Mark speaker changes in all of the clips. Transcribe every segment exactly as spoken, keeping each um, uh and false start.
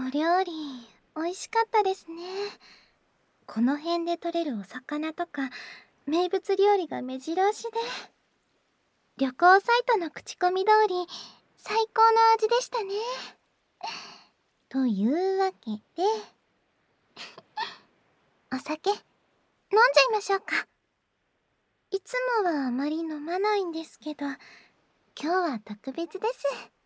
Speaker 1: お料理、美味しかったですね。この辺で採れるお魚とか、名物料理が目白押しで。旅行サイトの口コミ通り、最高の味でしたね。というわけで、お酒、飲んじゃいましょうか。いつもはあまり飲まないんですけど、今日は特別です。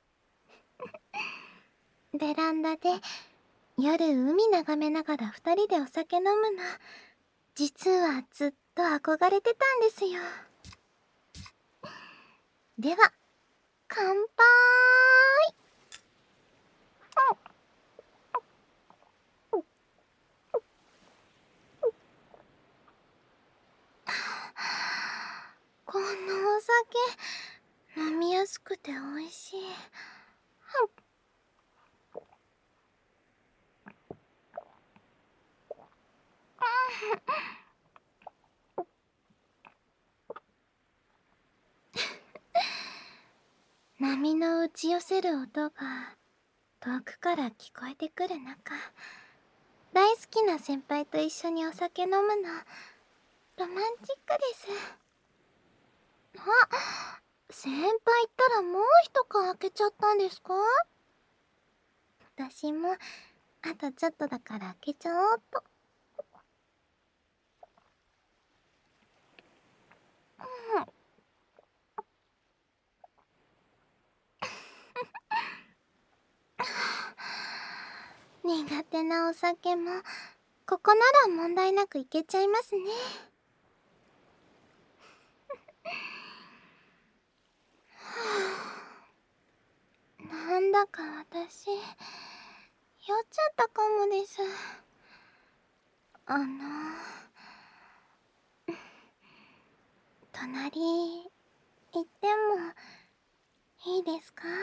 Speaker 1: ベランダで夜海眺めながら二人でお酒飲むの、実はずっと憧れてたんですよ。では、乾杯。このお酒、飲みやすくて美味しい。波の打ち寄せる音が遠くから聞こえてくる中、大好きな先輩と一緒にお酒飲むの、ロマンチックです。あ、先輩ったらもう一缶開けちゃったんですか？私もあとちょっとだから開けちゃおうっと。苦手なお酒もここなら問題なくいけちゃいますね。なんだか私酔っちゃったかもです。あの隣行ってもいいですか？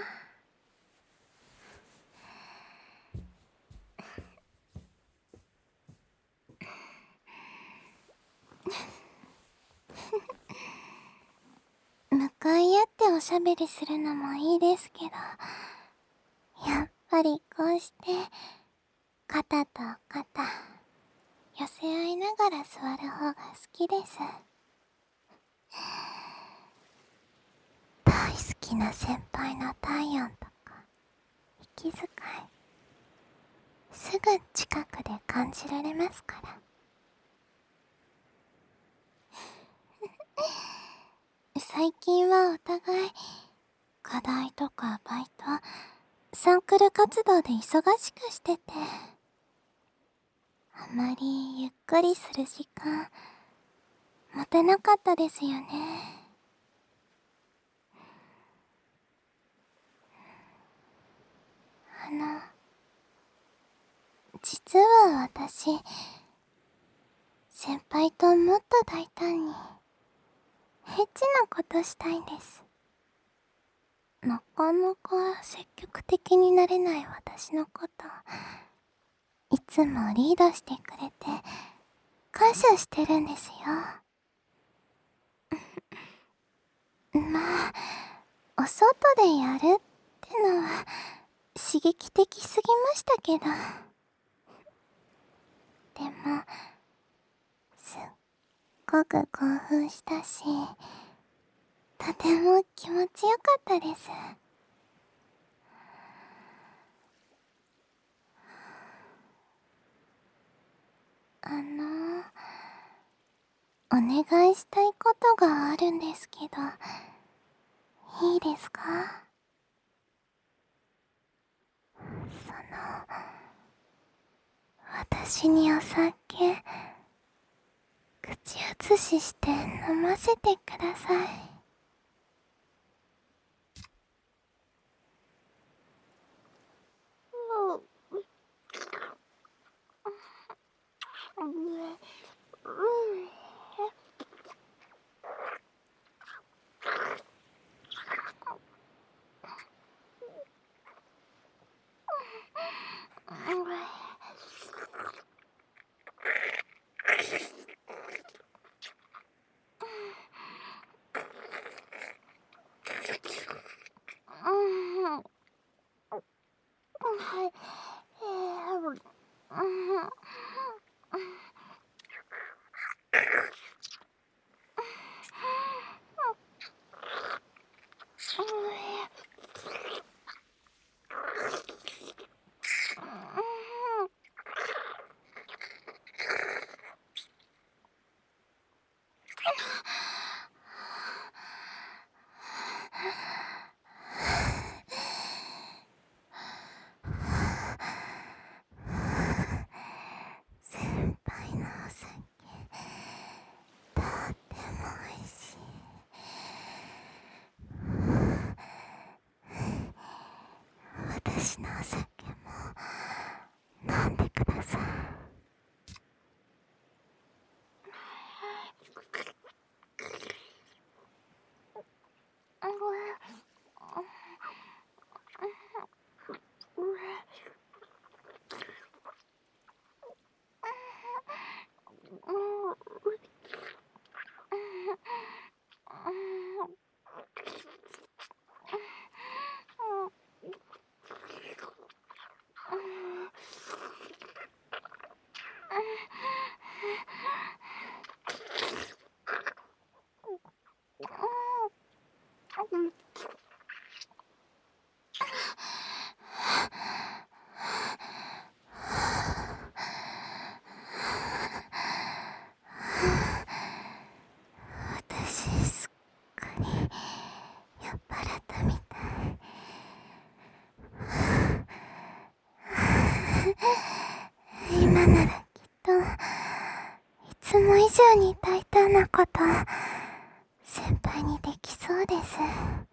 Speaker 1: 向かい合っておしゃべりするのもいいですけど、やっぱりこうして肩と肩寄せ合いながら座る方が好きです。大好きな先輩の体温とか息遣い、すぐ近くで感じられますから。最近はお互い課題とかバイト、サークル活動で忙しくしてて、あまりゆっくりする時間持てなかったですよね。あの実は私、先輩ともっと大胆にエッチなことしたいんです。なかなか積極的になれない私のこと、いつもリードしてくれて感謝してるんですよ。まあ、お外でやるってのは刺激的すぎましたけど、でもすっごく興奮したし、とても気持ちよかったです。あのお願いしたいことがあるんですけど、いいですか？その私にお酒口移しして飲ませてください。 先輩のお酒とっても美味しい。私のお酒も飲んでください。私すっかり酔っ払ったみたい。今ならきっといつも以上に大胆なこと先輩にできそうです。